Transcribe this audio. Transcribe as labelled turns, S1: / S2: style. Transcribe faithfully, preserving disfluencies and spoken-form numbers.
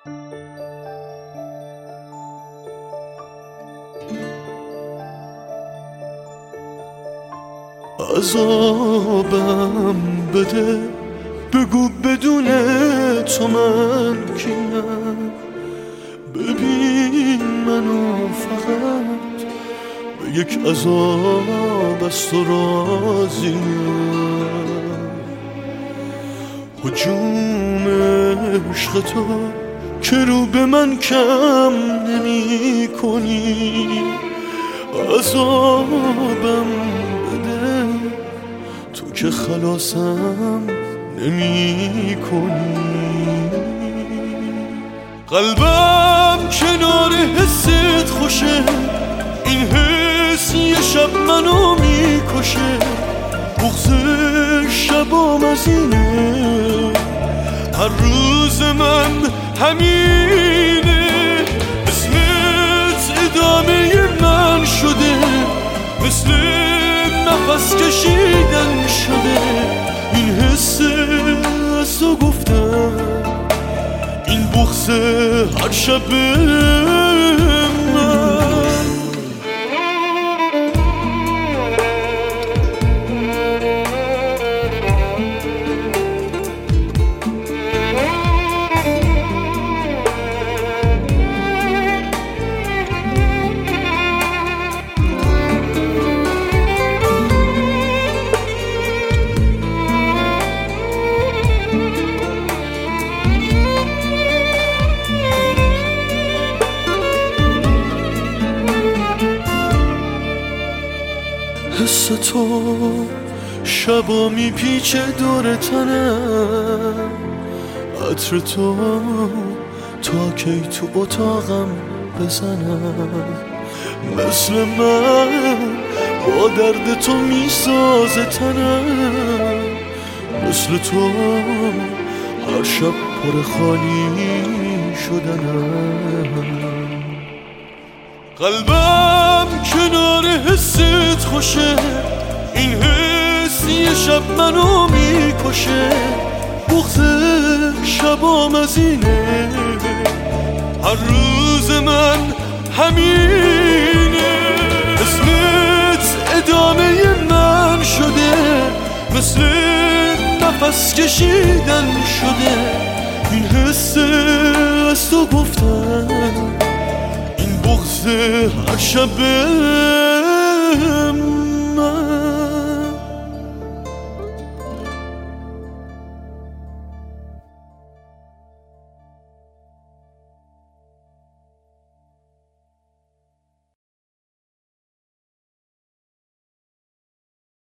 S1: عذابم بده، بگو بدون تو من کیم. ببین منو فقط به یک عذاب از تو راضیم. هجوم عشق تو که رو به من کم نمی کنی. عذابم بده، تو که خلاصم نمی کنی. قلبم کنار حست خوشه، این حس یه شب منو میکشه. بغض شبام از اینه، هر روز من همینه. اسمت ادامه من شده، مثل نفس کشیدن شده. این حس از تو گفتم، این بغض هر شب من. حس تو شبا میپیچه دور تنم، عطر تو تا کی تو اتاقم بزنم. مثل من با درد تو میسازه تنم، مثل تو هر شب پر خالی شدنم. قلبم کنار حست خوشه، این حس یه شب منو میکشه. بغض شبام از اینه، هر روز من همینه. اسمت ادامه من شده، مثل نفس کشیدن شده. این حس از تو گفتم، این بغض هر شب